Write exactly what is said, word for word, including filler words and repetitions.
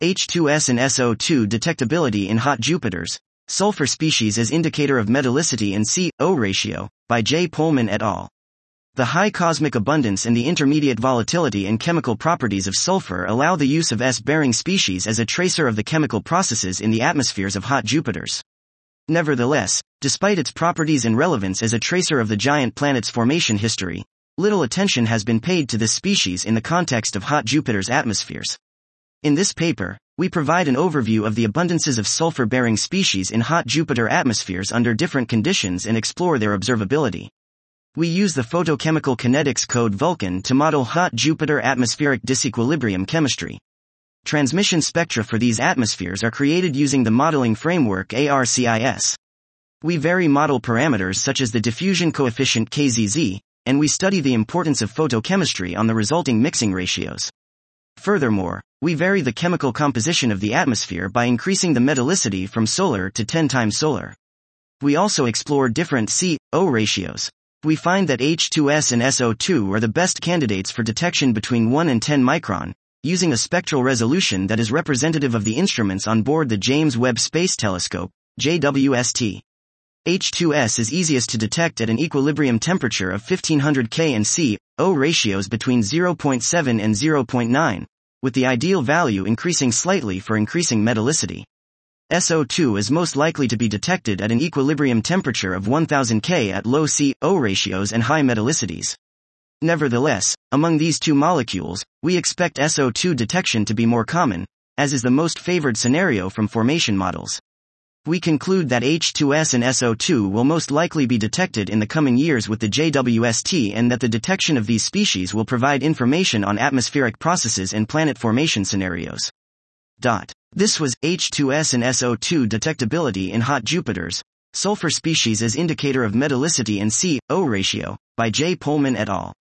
H two S and S O two detectability in hot Jupiters, sulfur species as indicator of metallicity and C O ratio, by J. Pohlmann et al. The high cosmic abundance and the intermediate volatility and chemical properties of sulfur allow the use of S-bearing species as a tracer of the chemical processes in the atmospheres of hot Jupiters. Nevertheless, despite its properties and relevance as a tracer of the giant planet's formation history, little attention has been paid to this species in the context of hot Jupiter's atmospheres. In this paper, we provide an overview of the abundances of sulfur-bearing species in hot Jupiter atmospheres under different conditions and explore their observability. We use the photochemical kinetics code Vulcan to model hot Jupiter atmospheric disequilibrium chemistry. Transmission spectra for these atmospheres are created using the modeling framework ARCIS. We vary model parameters such as the diffusion coefficient K Z Z, and we study the importance of photochemistry on the resulting mixing ratios. Furthermore, we vary the chemical composition of the atmosphere by increasing the metallicity from solar to ten times solar. We also explore different C O ratios. We find that H two S and S O two are the best candidates for detection between one and ten micron, using a spectral resolution that is representative of the instruments on board the James Webb Space Telescope, J W S T. H two S is easiest to detect at an equilibrium temperature of fifteen hundred Kelvin and C O ratios between zero point seven and zero point nine, with the ideal value increasing slightly for increasing metallicity. S O two is most likely to be detected at an equilibrium temperature of one thousand Kelvin at low C O ratios and high metallicities. Nevertheless, among these two molecules, we expect S O two detection to be more common, as is the most favored scenario from formation models. We conclude that H two S and S O two will most likely be detected in the coming years with the J W S T, and that the detection of these species will provide information on atmospheric processes and planet formation scenarios. Dot. This was H two S and S O two detectability in hot Jupiters, sulfur species as indicator of metallicity and C O ratio, by J. Pohlmann et al.